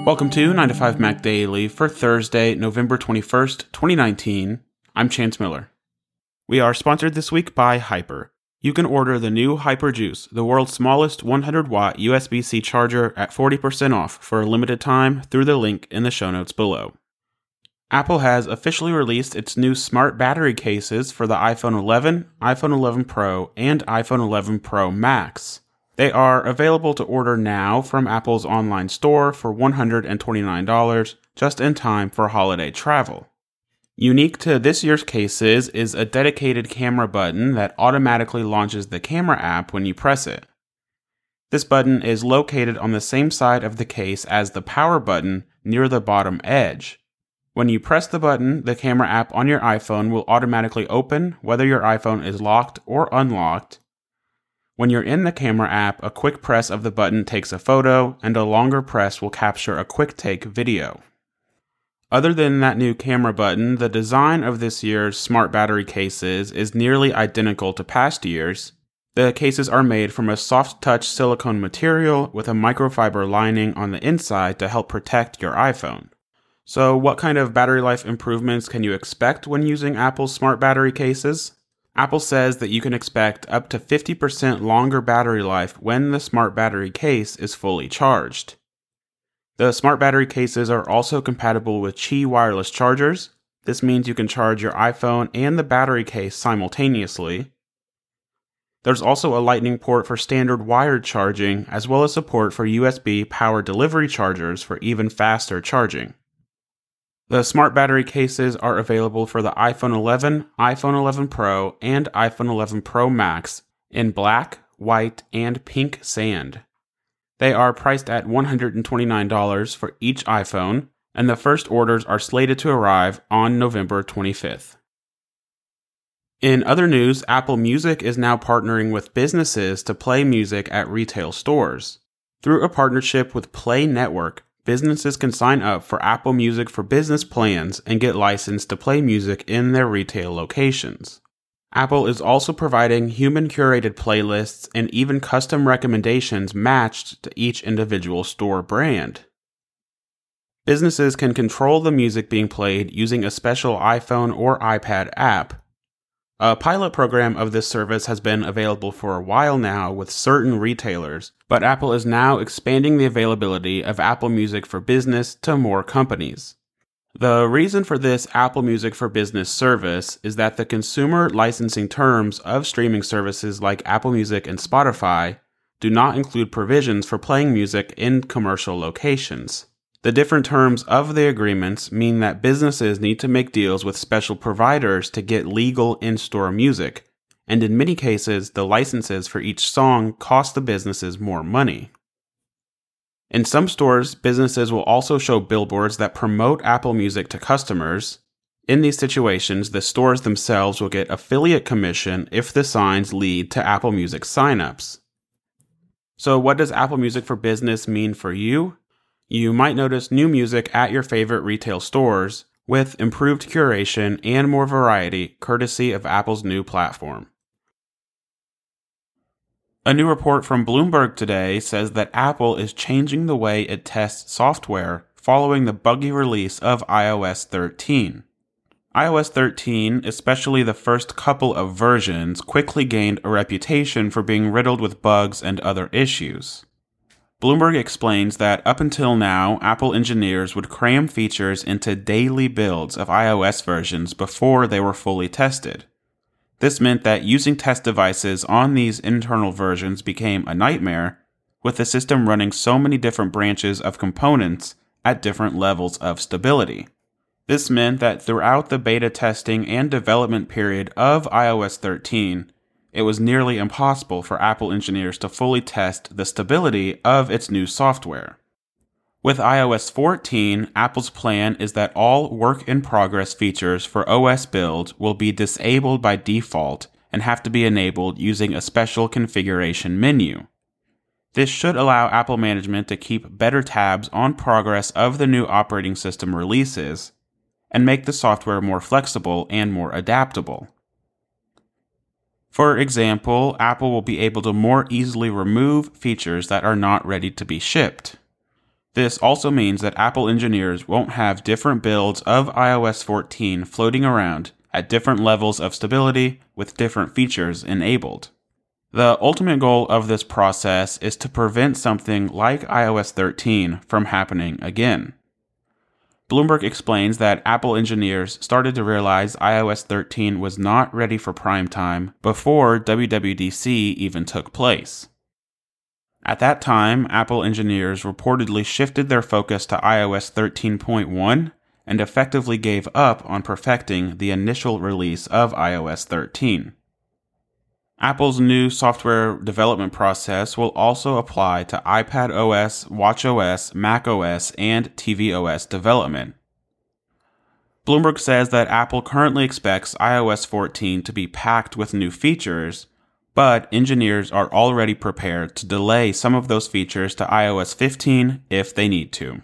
Welcome to 9 to 5 Mac Daily for Thursday, November 21st, 2019. I'm Chance Miller. We are sponsored this week by Hyper. You can order the new Hyper Juice, the world's smallest 100-watt USB-C charger at 40% off for a limited time through the link in the show notes below. Apple has officially released its new smart battery cases for the iPhone 11, iPhone 11 Pro, and iPhone 11 Pro Max. They are available to order now from Apple's online store for $129, just in time for holiday travel. Unique to this year's cases is a dedicated camera button that automatically launches the camera app when you press it. This button is located on the same side of the case as the power button near the bottom edge. When you press the button, the camera app on your iPhone will automatically open whether your iPhone is locked or unlocked. When you're in the camera app, a quick press of the button takes a photo, and a longer press will capture a quick take video. Other than that new camera button, the design of this year's smart battery cases is nearly identical to past years. The cases are made from a soft-touch silicone material with a microfiber lining on the inside to help protect your iPhone. So what kind of battery life improvements can you expect when using Apple's smart battery cases? Apple says that you can expect up to 50% longer battery life when the smart battery case is fully charged. The smart battery cases are also compatible with Qi wireless chargers. This means you can charge your iPhone and the battery case simultaneously. There's also a Lightning port for standard wired charging, as well as support for USB power delivery chargers for even faster charging. The smart battery cases are available for the iPhone 11, iPhone 11 Pro, and iPhone 11 Pro Max in black, white, and pink sand. They are priced at $129 for each iPhone, and the first orders are slated to arrive on November 25th. In other news, Apple Music is now partnering with businesses to play music at retail stores. Through a partnership with Play Network, businesses can sign up for Apple Music for Business plans and get licensed to play music in their retail locations. Apple is also providing human-curated playlists and even custom recommendations matched to each individual store brand. Businesses can control the music being played using a special iPhone or iPad app. A pilot program of this service has been available for a while now with certain retailers, but Apple is now expanding the availability of Apple Music for Business to more companies. The reason for this Apple Music for Business service is that the consumer licensing terms of streaming services like Apple Music and Spotify do not include provisions for playing music in commercial locations. The different terms of the agreements mean that businesses need to make deals with special providers to get legal in-store music, and in many cases, the licenses for each song cost the businesses more money. In some stores, businesses will also show billboards that promote Apple Music to customers. In these situations, the stores themselves will get affiliate commission if the signs lead to Apple Music signups. So what does Apple Music for Business mean for you? You might notice new music at your favorite retail stores, with improved curation and more variety courtesy of Apple's new platform. A new report from Bloomberg today says that Apple is changing the way it tests software following the buggy release of iOS 13. iOS 13, especially the first couple of versions, quickly gained a reputation for being riddled with bugs and other issues. Bloomberg explains that up until now, Apple engineers would cram features into daily builds of iOS versions before they were fully tested. This meant that using test devices on these internal versions became a nightmare, with the system running so many different branches of components at different levels of stability. This meant that throughout the beta testing and development period of iOS 13, it was nearly impossible for Apple engineers to fully test the stability of its new software. With iOS 14, Apple's plan is that all work-in-progress features for OS builds will be disabled by default and have to be enabled using a special configuration menu. This should allow Apple management to keep better tabs on progress of the new operating system releases and make the software more flexible and more adaptable. For example, Apple will be able to more easily remove features that are not ready to be shipped. This also means that Apple engineers won't have different builds of iOS 14 floating around at different levels of stability with different features enabled. The ultimate goal of this process is to prevent something like iOS 13 from happening again. Bloomberg explains that Apple engineers started to realize iOS 13 was not ready for prime time before WWDC even took place. At that time, Apple engineers reportedly shifted their focus to iOS 13.1 and effectively gave up on perfecting the initial release of iOS 13. Apple's new software development process will also apply to iPadOS, watchOS, macOS, and tvOS development. Bloomberg says that Apple currently expects iOS 14 to be packed with new features, but engineers are already prepared to delay some of those features to iOS 15 if they need to.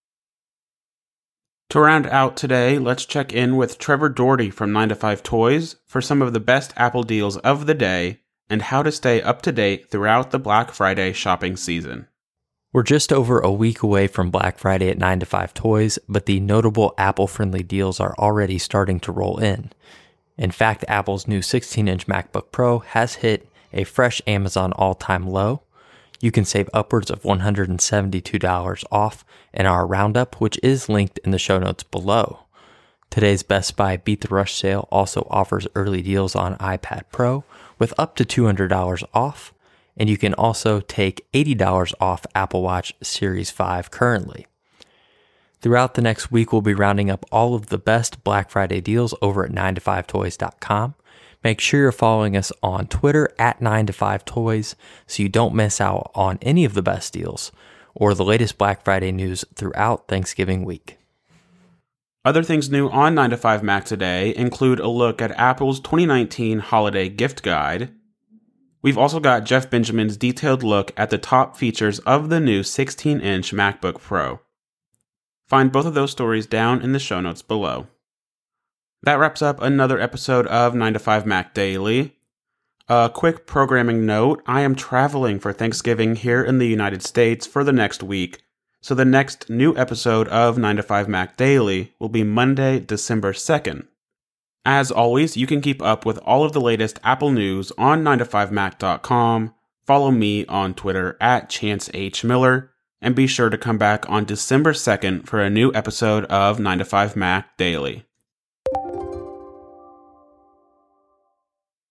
To round out today, let's check in with Trevor Doherty from 9to5Toys for some of the best Apple deals of the day and how to stay up to date throughout the Black Friday shopping season. We're just over a week away from Black Friday at 9to5Toys, but the notable Apple-friendly deals are already starting to roll in. In fact, Apple's new 16-inch MacBook Pro has hit a fresh Amazon all-time low. You can save upwards of $172 off in our roundup, which is linked in the show notes below. Today's Best Buy Beat the Rush sale also offers early deals on iPad Pro with up to $200 off, and you can also take $80 off Apple Watch Series 5 currently. Throughout the next week, we'll be rounding up all of the best Black Friday deals over at 9to5toys.com. Make sure you're following us on Twitter at 9to5toys so you don't miss out on any of the best deals or the latest Black Friday news throughout Thanksgiving week. Other things new on 9to5Mac today include a look at Apple's 2019 holiday gift guide. We've also got Jeff Benjamin's detailed look at the top features of the new 16-inch MacBook Pro. Find both of those stories down in the show notes below. That wraps up another episode of 9to5Mac Daily. A quick programming note, I am traveling for Thanksgiving here in the United States for the next week, so the next new episode of 9to5Mac Daily will be Monday, December 2nd. As always, you can keep up with all of the latest Apple news on 9to5mac.com, follow me on Twitter at ChanceHMiller, and be sure to come back on December 2nd for a new episode of 9to5Mac Daily.